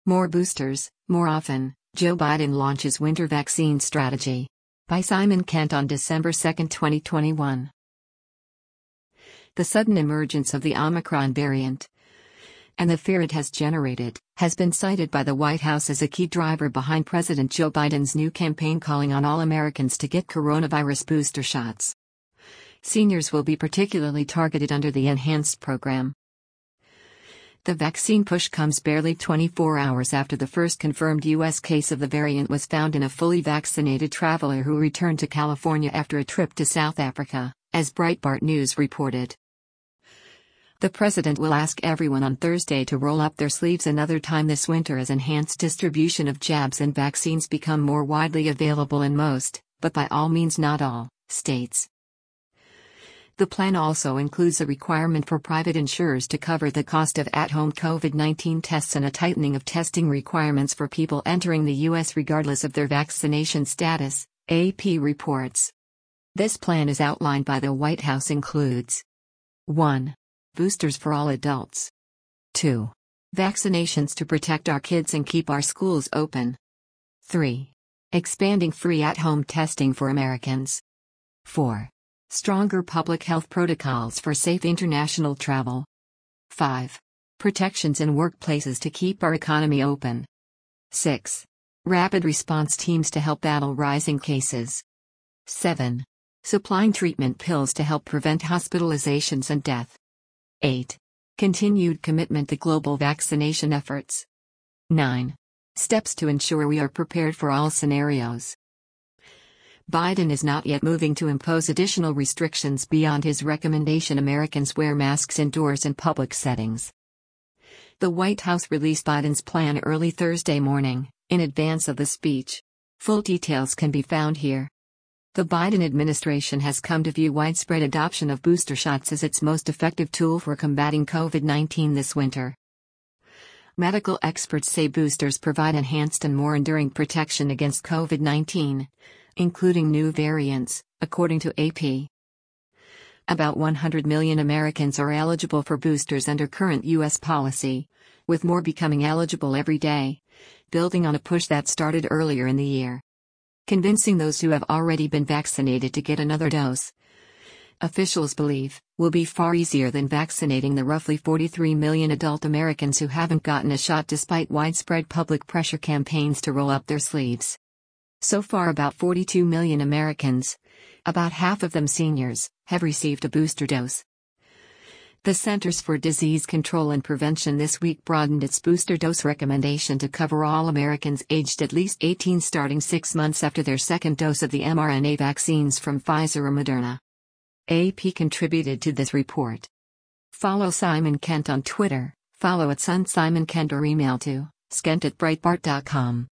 More boosters, more often, Joe Biden launches winter vaccine strategy. By Simon Kent on December 2, 2021. The sudden emergence of the Omicron variant, and the fear it has generated, has been cited by the White House as a key driver behind President Joe Biden's new campaign calling on all Americans to get coronavirus booster shots. Seniors will be particularly targeted under the enhanced program. The vaccine push comes barely 24 hours after the first confirmed U.S. case of the variant was found in a fully vaccinated traveler who returned to California after a trip to South Africa, as Breitbart News reported. The president will ask everyone on Thursday to roll up their sleeves another time this winter as enhanced distribution of jabs and vaccines become more widely available in most, but by all means not all, states. The plan also includes a requirement for private insurers to cover the cost of at-home COVID-19 tests and a tightening of testing requirements for people entering the U.S. regardless of their vaccination status, AP reports. This plan as outlined by the White House includes 1. Boosters for all adults. 2. Vaccinations to protect our kids and keep our schools open. 3. Expanding free at-home testing for Americans. 4. Stronger public health protocols for safe international travel. 5. Protections in workplaces to keep our economy open. 6. Rapid response teams to help battle rising cases. 7. Supplying treatment pills to help prevent hospitalizations and death. 8. Continued commitment to global vaccination efforts. 9. Steps to ensure we are prepared for all scenarios. Biden is not yet moving to impose additional restrictions beyond his recommendation Americans wear masks indoors in public settings. The White House released Biden's plan early Thursday morning, in advance of the speech. Full details can be found here. The Biden administration has come to view widespread adoption of booster shots as its most effective tool for combating COVID-19 this winter. Medical experts say boosters provide enhanced and more enduring protection against COVID-19, including new variants, according to AP. About 100 million Americans are eligible for boosters under current U.S. policy, with more becoming eligible every day, building on a push that started earlier in the year. Convincing those who have already been vaccinated to get another dose, officials believe, will be far easier than vaccinating the roughly 43 million adult Americans who haven't gotten a shot despite widespread public pressure campaigns to roll up their sleeves. So far about 42 million Americans, about half of them seniors, have received a booster dose. The Centers for Disease Control and Prevention this week broadened its booster dose recommendation to cover all Americans aged at least 18 starting 6 months after their second dose of the mRNA vaccines from Pfizer or Moderna. AP contributed to this report. Follow Simon Kent on Twitter, follow @SunSimonKent or email to skent@breitbart.com.